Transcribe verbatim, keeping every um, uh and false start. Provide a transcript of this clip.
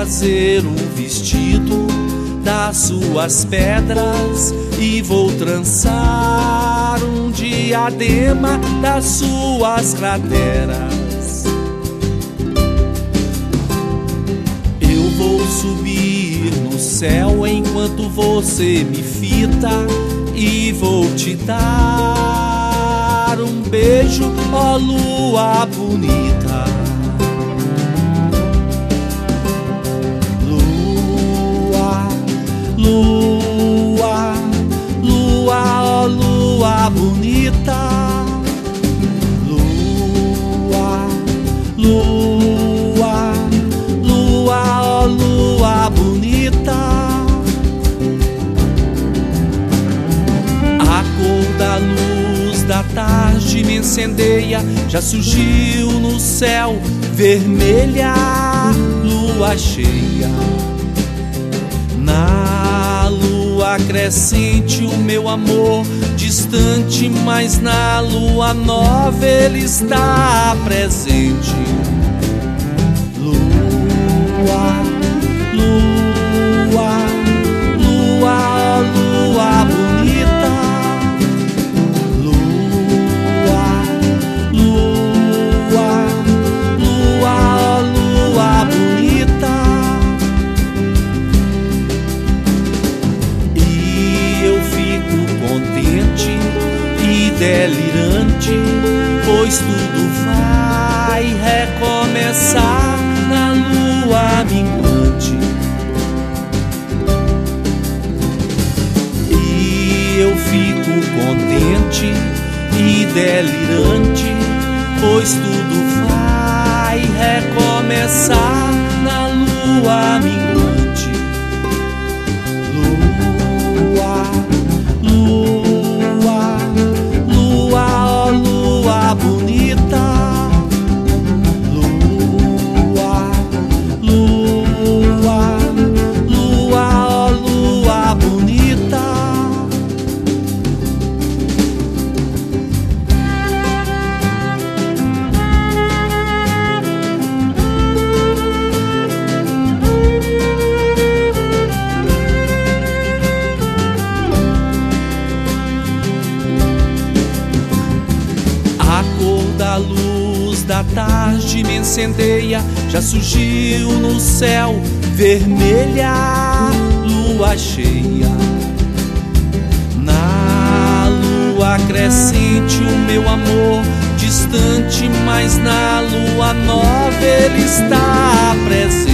fazer um vestido das suas pedras e vou trançar um diadema das suas crateras. Eu vou subir no céu enquanto você me fita e vou te dar um beijo, ó lua bonita. Lua, lua, lua, ó lua bonita. Lua, lua, lua, ó lua bonita. A cor da luz da tarde me incendeia, já surgiu no céu vermelha lua cheia. Na lua crescente o meu amor distante, mas na lua nova ele está presente. Lua, lua, lua, ó lua bonita. Lua, lua, lua, ó lua bonita. E eu fico contente e delirante, pois tudo vai recomeçar na lua minguante. E eu fico contente e delirante, pois tudo vai recomeçar na lua minguante. Lua, lua, lua, ó lua bonita. Lua, lua, lua, ó lua bonita. A cor da luz da tarde me incendeia, já surgiu no céu vermelha lua cheia. Na lua crescente o meu amor distante, mas na lua nova ele está presente.